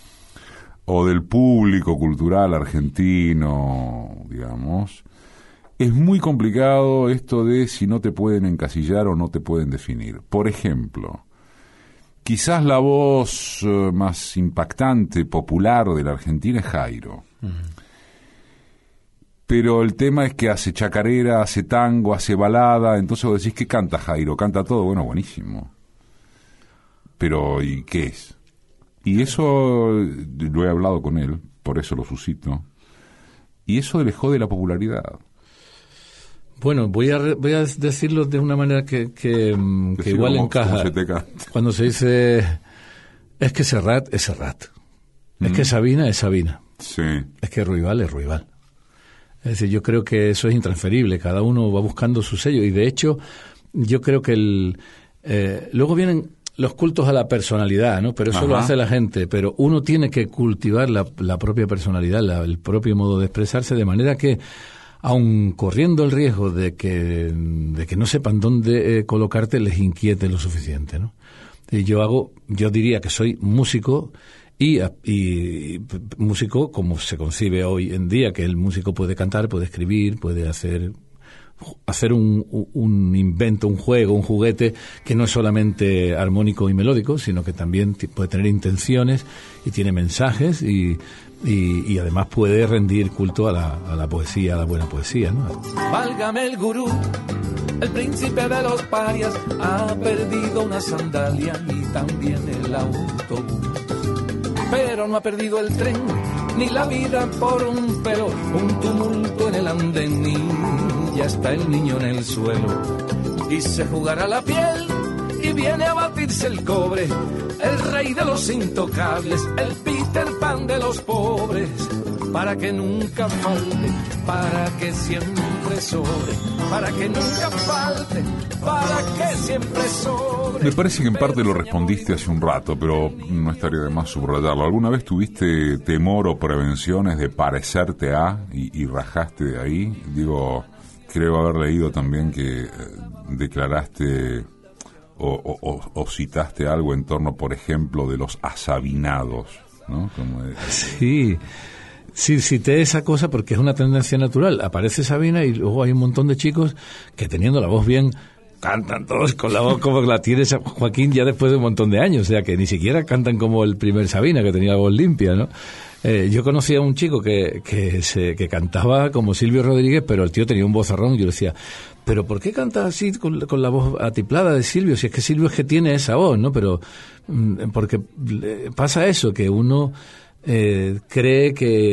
o del público cultural argentino, digamos, es muy complicado esto de si no te pueden encasillar o no te pueden definir. Por ejemplo, quizás la voz eh, más impactante, popular de la Argentina es Jairo. Uh-huh. Pero el tema es que hace chacarera, hace tango, hace balada, entonces vos decís, ¿qué canta Jairo? ¿Canta todo? Bueno, buenísimo. Pero, ¿y qué es? Y eso lo he hablado con él, por eso lo suscito, y eso le jode la popularidad. Bueno, voy a, re, voy a decirlo de una manera que, que, que igual como, encaja. como se te canta. Cuando se dice, es que Serrat es Serrat, mm. es que Sabina es Sabina, sí. es que Ruibal es Ruibal. Es decir, yo creo que eso es intransferible, cada uno va buscando su sello, y de hecho, yo creo que el eh, luego vienen los cultos a la personalidad, ¿no? Pero eso Ajá. lo hace la gente, pero uno tiene que cultivar la, la propia personalidad, la, el propio modo de expresarse, de manera que, aun corriendo el riesgo de que, de que no sepan dónde eh, colocarte, les inquiete lo suficiente, ¿no? Y yo hago, yo diría que soy músico, y, y, y músico como se concibe hoy en día, que el músico puede cantar, puede escribir, puede hacer hacer un, un invento, un juego, un juguete que no es solamente armónico y melódico, sino que también t- puede tener intenciones y tiene mensajes y, y, y además puede rendir culto a la, a la poesía, a la buena poesía, ¿no? Válgame el gurú El príncipe de los parias ha perdido una sandalia y también el autobús. Pero no ha perdido el tren, ni la vida por un pelo, un tumulto en el andén y ya está el niño en el suelo. Y se jugará la piel y viene a batirse el cobre, el rey de los intocables, el Peter Pan de los pobres, para que nunca falte, para que siempre sobre, para que nunca falte, para que siempre sobre. Me parece que en parte lo respondiste hace un rato, pero no estaría de más subrayarlo. ¿Alguna vez tuviste temor o prevenciones de parecerte a y, y rajaste de ahí? Digo, creo haber leído también que eh, declaraste o, o, o citaste algo en torno, por ejemplo, de los asabinados, ¿no? Como de... Sí. Sí, cité esa cosa porque es una tendencia natural. Aparece Sabina y luego hay un montón de chicos que teniendo la voz bien cantan todos con la voz como la tiene Joaquín ya después de un montón de años. O sea, que ni siquiera cantan como el primer Sabina, que tenía la voz limpia, ¿no? Eh, yo conocí a un chico que que, se, que cantaba como Silvio Rodríguez, pero el tío tenía un vozarrón. Yo le decía, ¿pero por qué canta así con, con la voz atiplada de Silvio? Si es que Silvio es que tiene esa voz, ¿no? Pero porque pasa eso, que uno... Eh, cree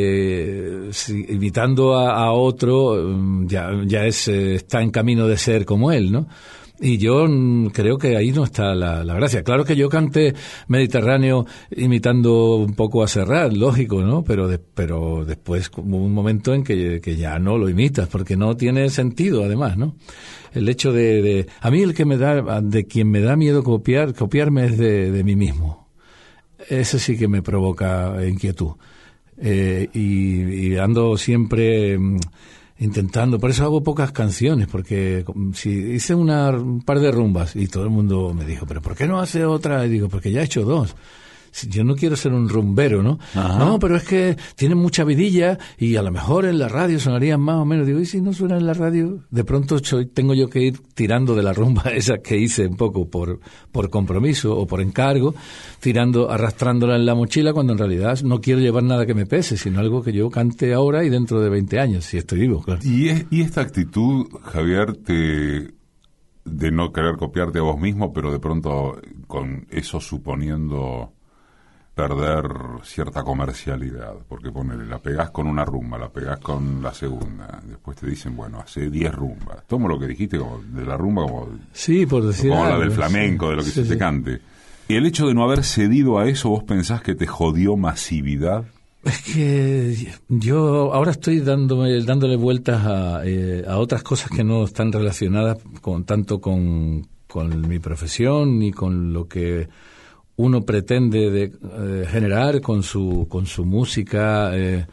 que si, imitando a, a otro ya, ya es, eh, está en camino de ser como él, ¿no? Y yo mm, creo que ahí no está la, la gracia. Claro que yo canté Mediterráneo imitando un poco a Serrat, lógico, ¿no? Pero de, pero después hubo un momento en que, que ya no lo imitas, porque no tiene sentido, además, ¿no? El hecho de, de... A mí el que me da, de quien me da miedo copiar, copiarme es de, de mí mismo. Eso sí que me provoca inquietud. Eh, y, y ando siempre mm, intentando, por eso hago pocas canciones, porque si hice una, un par de rumbas y todo el mundo me dijo, ¿pero por qué no hace otra? Y digo, porque ya he hecho dos. Yo no quiero ser un rumbero, ¿no? Ajá. No, pero es que tienen mucha vidilla y a lo mejor en la radio sonarían más o menos. Digo, ¿y si no suena en la radio? De pronto soy, tengo yo que ir tirando de la rumba esa que hice un poco por, por compromiso o por encargo, tirando, arrastrándola en la mochila, cuando en realidad no quiero llevar nada que me pese, sino algo que yo cante ahora y dentro de veinte años, si estoy vivo, claro. ¿Y, es, y esta actitud, Javier, te... de no querer copiarte a vos mismo, pero de pronto con eso suponiendo perder cierta comercialidad, porque ponele, la pegás con una rumba, la pegás con la segunda, después te dicen, bueno, hace diez rumbas, tomo lo que dijiste como de la rumba como, sí, por decir como algo, la del flamenco, sí, de lo que sí, se te sí. cante. Y el hecho de no haber cedido a eso, ¿vos pensás que te jodió masividad? Es que yo ahora estoy dándome, dándole vueltas a, eh, a otras cosas que no están relacionadas con tanto con, con mi profesión ni con lo que uno pretende de, eh, generar con su con su música. Eh,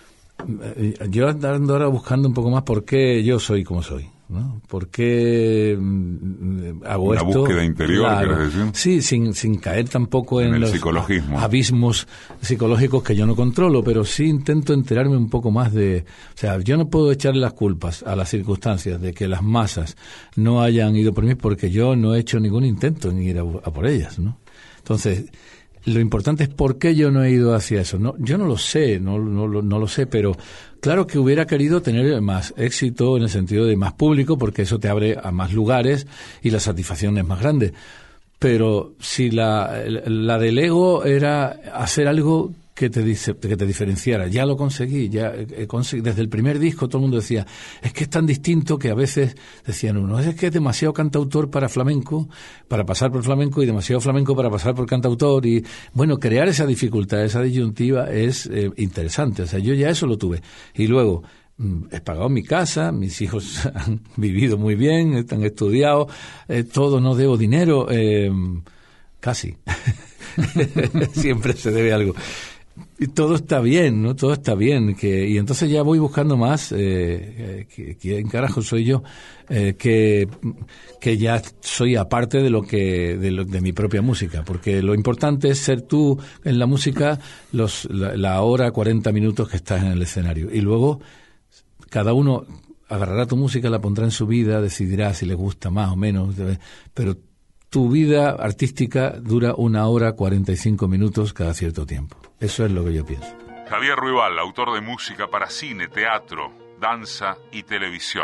yo ando ahora buscando un poco más por qué yo soy como soy, ¿no? ¿Por qué mm, hago Una esto? Una búsqueda interior, claro. ¿quieres decir? Sí, sin, sin caer tampoco en, en el los psicologismo. abismos psicológicos que yo no controlo, pero sí intento enterarme un poco más de... O sea, yo no puedo echarle las culpas a las circunstancias de que las masas no hayan ido por mí, porque yo no he hecho ningún intento en ir a, a por ellas, ¿no? Entonces, lo importante es por qué yo no he ido hacia eso. No, yo no lo sé, no, no, no lo sé, pero claro que hubiera querido tener más éxito en el sentido de más público, porque eso te abre a más lugares y la satisfacción es más grande. Pero si la, la del ego era hacer algo que te dice, que te diferenciara, ya lo conseguí, ya he conseguido. Desde el primer disco todo el mundo decía, es que es tan distinto que a veces decían uno, es que es demasiado cantautor para flamenco, para pasar por flamenco, y demasiado flamenco para pasar por cantautor, y bueno, crear esa dificultad, esa disyuntiva es eh, interesante. O sea, yo ya eso lo tuve. Y luego he pagado mi casa, mis hijos han vivido muy bien, están estudiados, eh, todo, no debo dinero, eh, casi. Siempre se debe algo. Y todo está bien, ¿no? Todo está bien. Que, y entonces ya voy buscando más, eh, que, ¿quién carajo soy yo? Eh, que, que ya soy aparte de lo que, de, lo, de mi propia música. Porque lo importante es ser tú en la música los, la, la hora, cuarenta minutos que estás en el escenario. Y luego cada uno agarrará tu música, la pondrá en su vida, decidirá si le gusta más o menos, pero tu vida artística dura una hora cuarenta y cinco minutos cada cierto tiempo. Eso es lo que yo pienso. Javier Ruibal, autor de música para cine, teatro, danza y televisión.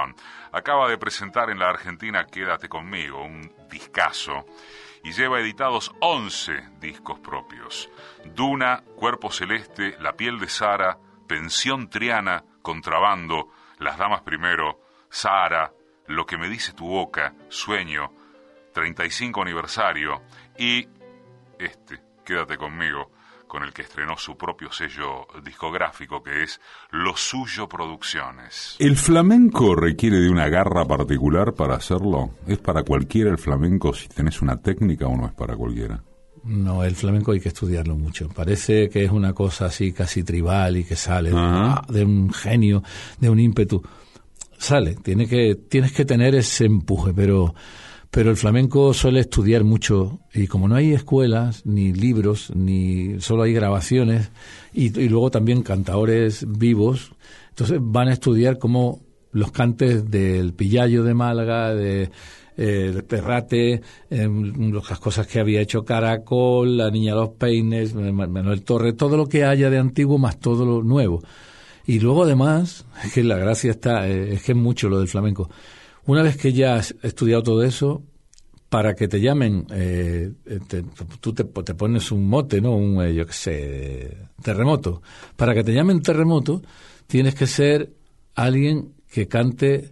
acaba de presentar en la Argentina Quédate Conmigo, un discazo, y lleva editados once discos propios. Duna, Cuerpo Celeste, La Piel de Sara, Pensión Triana, Contrabando, Las Damas Primero, Sahara, Lo que me dice tu boca, Sueño, treinta y cinco aniversario y este, Quédate Conmigo, con el que estrenó su propio sello discográfico, que es Lo Suyo Producciones. ¿El flamenco requiere de una garra particular para hacerlo? ¿Es para cualquiera el flamenco si tenés una técnica o no es para cualquiera? No, el flamenco hay que estudiarlo mucho. Parece que es una cosa así casi tribal y que sale de, de un genio, de un ímpetu. Sale, tiene que, tienes que tener ese empuje, pero... Pero el flamenco suele estudiar mucho y como no hay escuelas, ni libros, ni solo hay grabaciones y, y luego también cantadores vivos, entonces van a estudiar como los cantes del Pillayo de Málaga, de eh, Terrate, eh, las cosas que había hecho Caracol, La Niña de los Peines, Manuel Torres, todo lo que haya de antiguo más todo lo nuevo. Y luego además, es que la gracia está, eh, es que es mucho lo del flamenco. Una vez que ya has estudiado todo eso, para que te llamen, eh, te, tú te, te pones un mote, ¿no? Un, eh, yo qué sé, terremoto. Para que te llamen terremoto, tienes que ser alguien que cante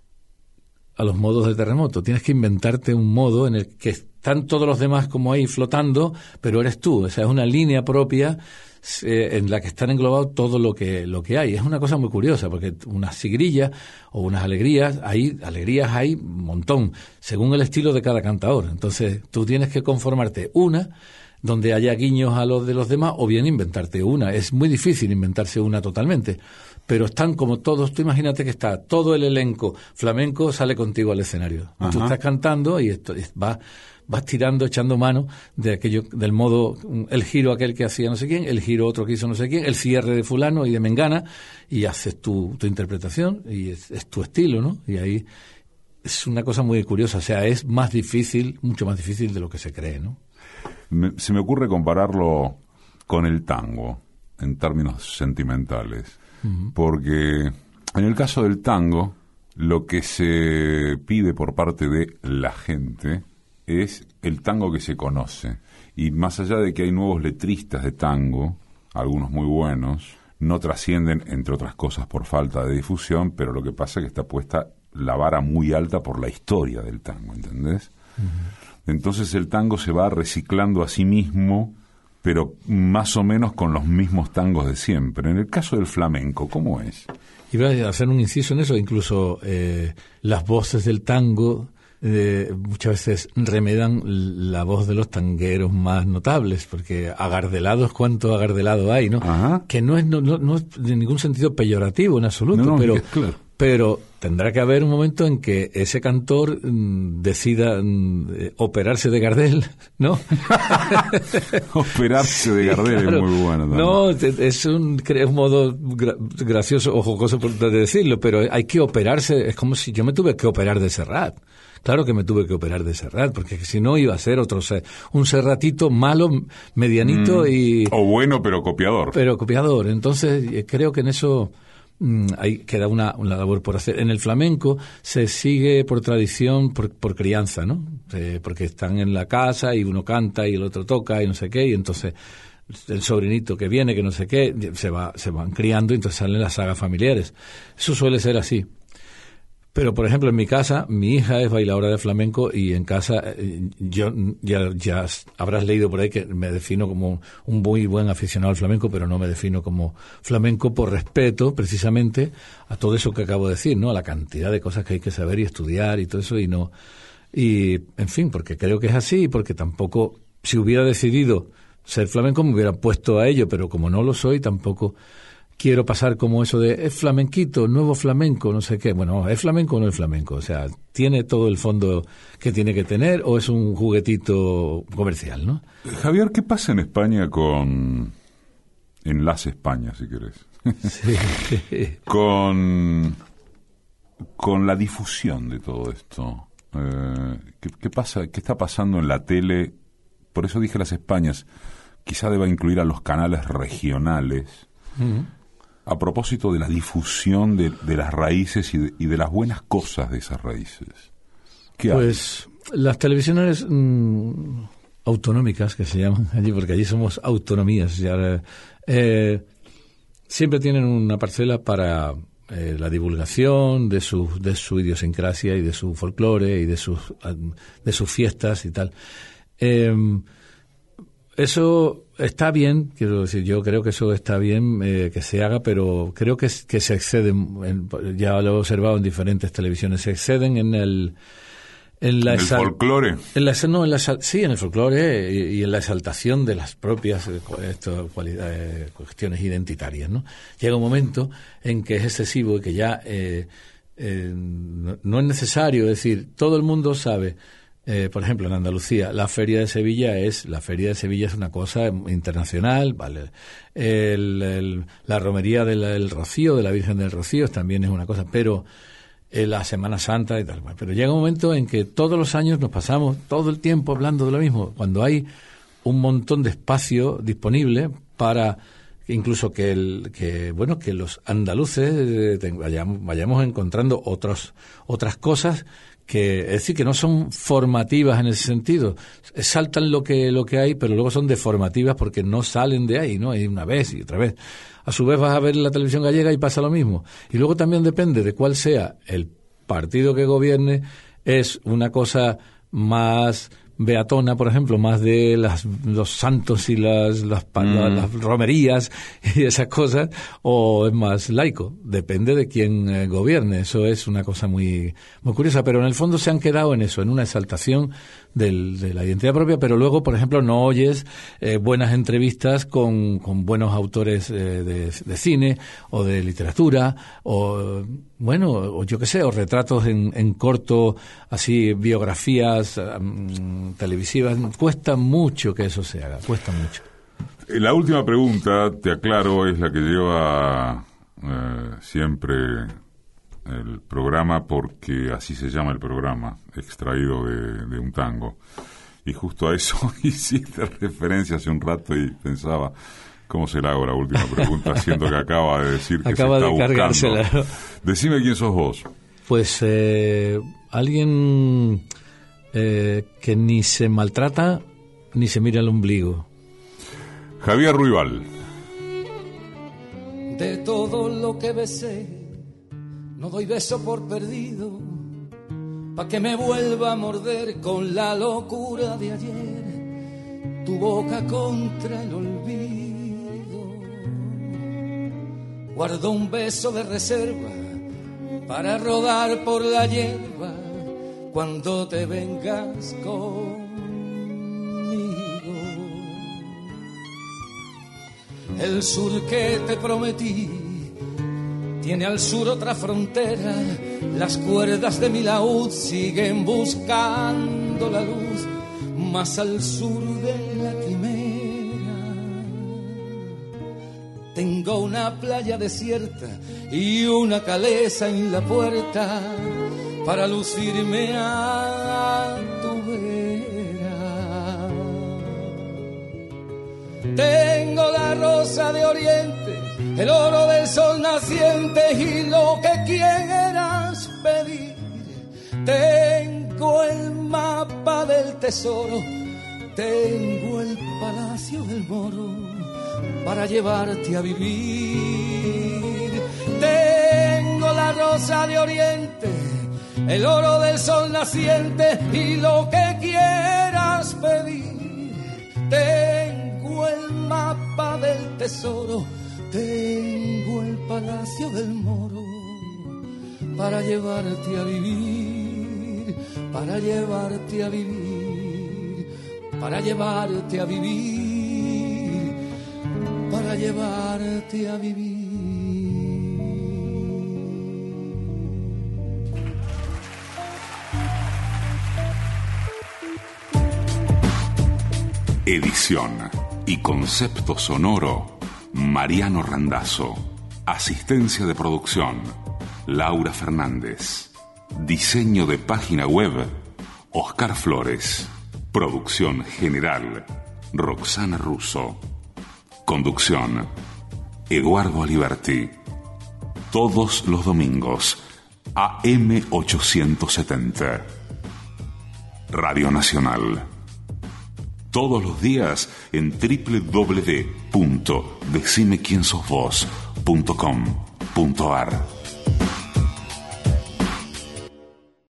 a los modos de terremoto. Tienes que inventarte un modo en el que están todos los demás como ahí flotando, pero eres tú. O sea, es una línea propia eh, en la que están englobados todo lo que lo que hay. Es una cosa muy curiosa, porque unas sigrillas o unas alegrías, hay alegrías hay un montón, según el estilo de cada cantador. Entonces, tú tienes que conformarte una donde haya guiños a los de los demás, o bien inventarte una. Es muy difícil inventarse una totalmente, pero están como todos. Tú imagínate que está todo el elenco flamenco sale contigo al escenario. Ajá. Tú estás cantando y esto vas vas tirando, echando mano de aquello, del modo, el giro aquel que hacía no sé quién, el giro otro que hizo no sé quién, el cierre de fulano y de mengana, y haces tu, tu interpretación y es, es tu estilo, ¿no? Y ahí es una cosa muy curiosa. O sea, es más difícil, mucho más difícil de lo que se cree, ¿no? Me, se me ocurre compararlo con el tango en términos sentimentales, uh-huh. porque en el caso del tango lo que se pide por parte de la gente es el tango que se conoce, y más allá de que hay nuevos letristas de tango, algunos muy buenos, no trascienden, entre otras cosas, por falta de difusión, pero lo que pasa es que está puesta la vara muy alta por la historia del tango, ¿entendés? Uh-huh. Entonces el tango se va reciclando a sí mismo, pero más o menos con los mismos tangos de siempre. En el caso del flamenco, ¿cómo es? Iba a hacer un inciso en eso, incluso eh, las voces del tango eh, muchas veces remedan la voz de los tangueros más notables, porque agardelados, ¿cuánto agardelado hay, no? Ajá. Que no es, no, no, no es de ningún sentido peyorativo en absoluto, no, no, pero... Claro. Pero tendrá que haber un momento en que ese cantor mm, decida mm, operarse de Gardel, ¿no? Operarse de Gardel, sí, claro. Es muy bueno también. No, es un, es un modo gra- gracioso o jocoso de decirlo, pero hay que operarse. Es como si yo me tuve que operar de Serrat. Claro que me tuve que operar de Serrat, porque si no iba a ser otro un Serratito malo, medianito mm, y... O bueno, pero copiador. Pero copiador. Entonces, creo que en eso... Ahí queda una, una labor por hacer. En el flamenco se sigue por tradición, por, por crianza, ¿no? Eh, porque están en la casa y uno canta y el otro toca y no sé qué, y entonces el sobrinito que viene, que no sé qué, se va se van criando y entonces salen las sagas familiares. Eso suele ser así. Pero, por ejemplo, en mi casa, mi hija es bailadora de flamenco y en casa eh, yo ya, ya habrás leído por ahí que me defino como un muy buen aficionado al flamenco, pero no me defino como flamenco por respeto, precisamente, a todo eso que acabo de decir, ¿no? A la cantidad de cosas que hay que saber y estudiar y todo eso, y no... Y, en fin, porque creo que es así, porque tampoco, si hubiera decidido ser flamenco, me hubiera puesto a ello, pero como no lo soy, tampoco... Quiero pasar como eso de, es flamenquito, nuevo flamenco, no sé qué. Bueno, ¿es flamenco o no es flamenco? O sea, ¿tiene todo el fondo que tiene que tener o es un juguetito comercial, no? Javier, ¿qué pasa en España con... Enlace España, si querés? Sí. con... con la difusión de todo esto. Eh, ¿qué, qué pasa? ¿Qué está pasando en la tele? Por eso dije las Españas. Quizá deba incluir a los canales regionales. Uh-huh. a propósito de la difusión de, de las raíces y de, y de las buenas cosas de esas raíces? ¿Qué pues hay? Las televisiones mmm, autonómicas, que se llaman allí, porque allí somos autonomías, ya, eh, siempre tienen una parcela para eh, la divulgación de su, de su idiosincrasia y de su folclore y de sus, de sus fiestas y tal. Eh, Eso está bien, quiero decir, yo creo que eso está bien eh, que se haga, pero creo que, que se exceden, en, ya lo he observado en diferentes televisiones, se exceden en el... En la ¿El exal- folclore? En la, no, en la, sí, en el folclore y, y en la exaltación de las propias eh, esto, cualidades, cuestiones identitarias, ¿no? Llega un momento en que es excesivo y que ya eh, eh, no, no es necesario, es decir, todo el mundo sabe... Eh, por ejemplo, en Andalucía, la Feria de Sevilla es la Feria de Sevilla es una cosa internacional, vale. El, el, la romería del el Rocío, de la Virgen del Rocío, también es una cosa, pero eh, la Semana Santa y tal. Pero llega un momento en que todos los años nos pasamos todo el tiempo hablando de lo mismo, cuando hay un montón de espacio disponible para incluso que el que bueno que los andaluces eh, vayamos, vayamos encontrando otros otras cosas que, es decir, que no son formativas en ese sentido, saltan lo que lo que hay, pero luego son deformativas porque no salen de ahí, ¿no? Y una vez y otra vez. A su vez vas a ver la televisión gallega y pasa lo mismo. Y luego también depende de cuál sea el partido que gobierne, es una cosa más beatona, por ejemplo, más de las, los santos y las, las, mm. las romerías y esas cosas, o es más laico, depende de quién eh, gobierne. Eso es una cosa muy muy curiosa, pero en el fondo se han quedado en eso, en una exaltación del, de la identidad propia, pero luego, por ejemplo, no oyes eh, buenas entrevistas con, con buenos autores eh, de, de cine o de literatura, o bueno, o yo qué sé, o retratos en, en corto, así, biografías um, televisivas. Cuesta mucho que eso se haga, cuesta mucho. La última pregunta, te aclaro, es la que lleva eh, siempre el programa, porque así se llama el programa, extraído de, de un tango. Y justo a eso hiciste referencia hace un rato y pensaba, ¿cómo se le hago la última pregunta? Siendo que acaba de decir que acaba se está de cargársela. buscando. Decime quién sos vos. Pues eh, alguien eh, que ni se maltrata ni se mira el ombligo. Javier Ruibal. De todo lo que besé, no doy beso por perdido, pa' que me vuelva a morder con la locura de ayer, tu boca contra el olvido. Guardo un beso de reserva para rodar por la hierba cuando te vengas conmigo. El sur que te prometí tiene al sur otra frontera, las cuerdas de mi laúd siguen buscando la luz más al sur de la quimera. Tengo una playa desierta y una calesa en la puerta para lucirme a tu vera. Tengo la rosa de oriente, el oro del sol naciente y lo que quieras pedir. Tengo el mapa del tesoro, tengo el palacio del moro para llevarte a vivir. Tengo la rosa de oriente, el oro del sol naciente y lo que quieras pedir. Tengo el mapa del tesoro, tengo el palacio del moro para llevarte a vivir, para llevarte a vivir, para llevarte a vivir, para llevarte a vivir. Edición y concepto sonoro, Mariano Randazzo. Asistencia de producción, Laura Fernández. Diseño de página web, Oscar Flores. Producción general, Roxana Russo. Conducción, Eduardo Aliberti. todos los domingos, A M ochocientos setenta. Radio Nacional. Todos los días en doble u doble u doble u punto decime quién sos vos punto com punto ar.